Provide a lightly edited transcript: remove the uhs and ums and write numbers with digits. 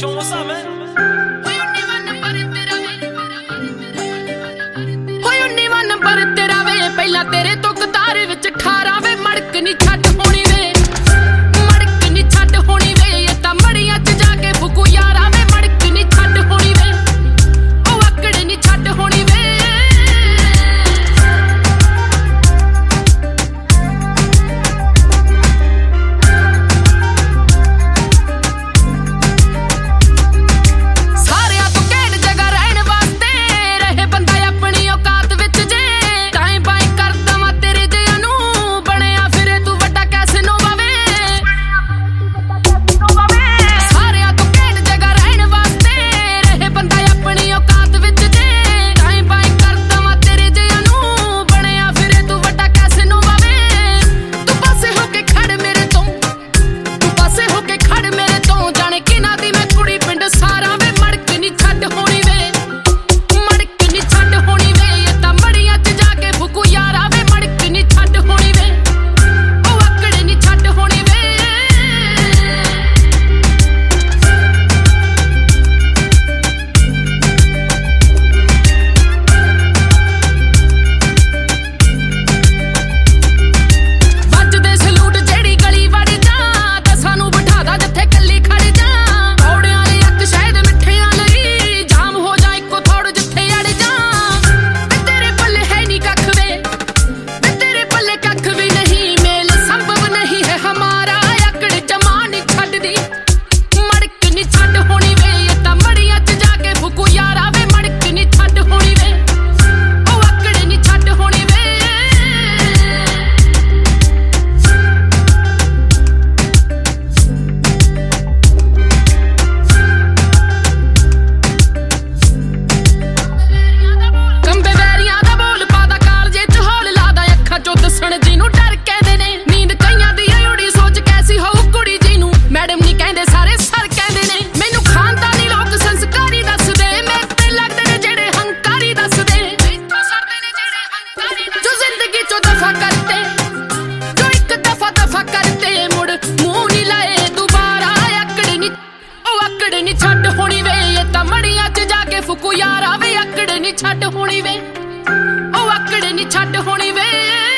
Show what's up, man. Number तेरा वे पहला तेरे तो कतार विच 18 वे मड़क नी छट होनी वे मड़क नी छट होनी वे ये ता मड़ियां च जाके फुकू यारा वे मड़क नी छट होनी वे ओ अकड़ नी छट होनी वे सारिया तो कहण जगह रहन वास्ते रहे बंदा अपनी औकात विच छट होनी वे ये ता मड़ियां च जाके फुकू यारा वे अकड़ नी छट होनी वे ओ अकड़ नी छट होनी वे।